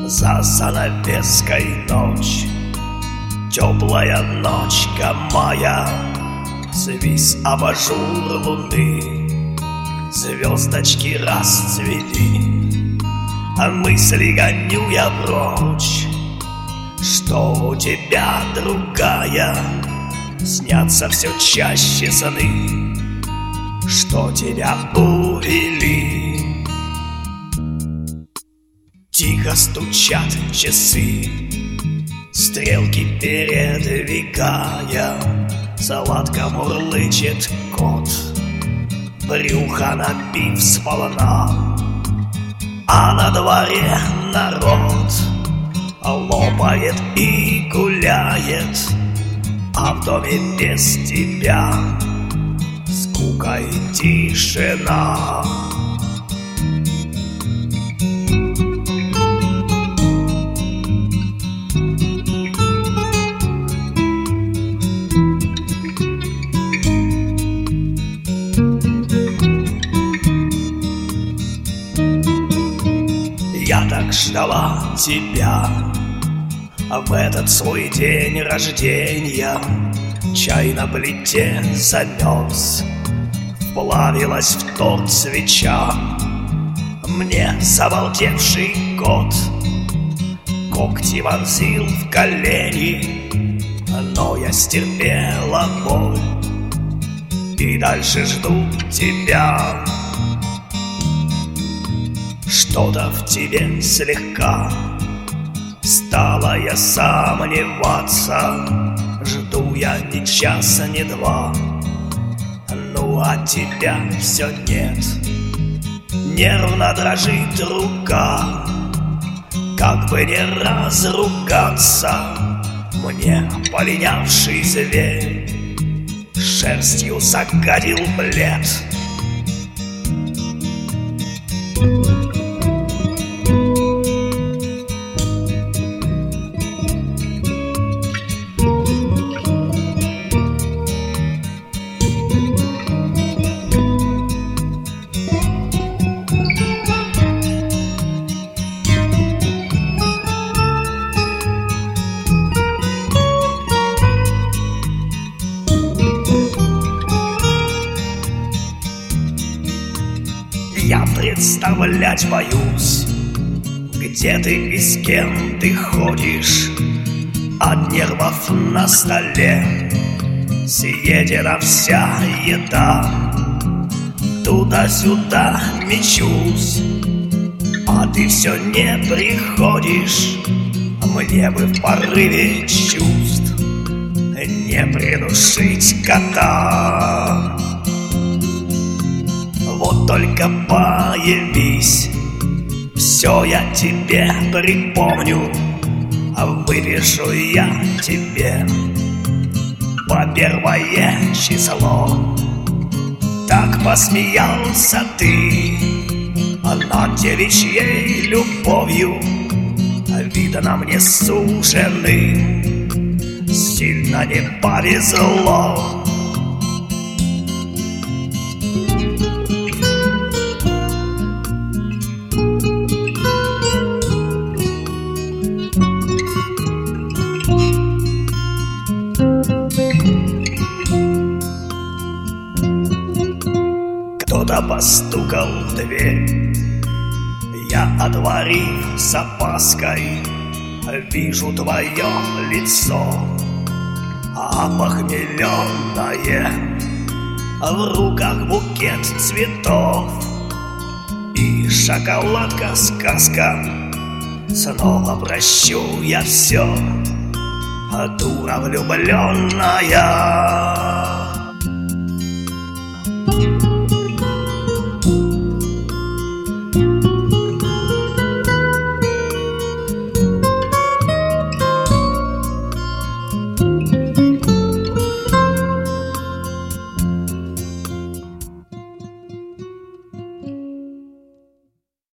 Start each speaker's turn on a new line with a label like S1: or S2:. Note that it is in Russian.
S1: За занавеской ночь, теплая ночка моя, свист абажур луны, звездочки расцвели, а мысли гоню я прочь, что у тебя другая. Снятся все чаще сны, что тебя увели. Тихо стучат часы, стрелки передвигая, сладко мурлычет кот, брюхо набив сполна, а на дворе народ лопает и гуляет, а в доме без тебя скука и тишина. Я так ждала тебя в этот свой день рождения. Чай на плите замерз, плавилась в торт свеча. Мне забалдевший кот когти вонзил в колени, но я стерпела боль и дальше жду тебя. Что-то в тебе слегка стала я сомневаться. Жду я ни часа, ни два, ну а тебя все нет. Нервно дрожит рука, как бы не разругаться. Мне полинявший зверь шерстью загадил плед. Я представлять боюсь, где ты и с кем ты ходишь. От нервов на столе съедена вся еда. Туда-сюда мечусь, а ты все не приходишь. Мне бы в порыве чувств не придушить кота. Вот только появись, все я тебе припомню, выпишу я тебе по первое число. Так посмеялся ты над девичьей любовью, видно мне сужены сильно не повезло. Кто-то постукал в дверь, я, отворив с опаской, вижу твое лицо опохмеленное, в руках букет цветов и шоколадка-сказка. Снова прощу я все, дура влюбленная.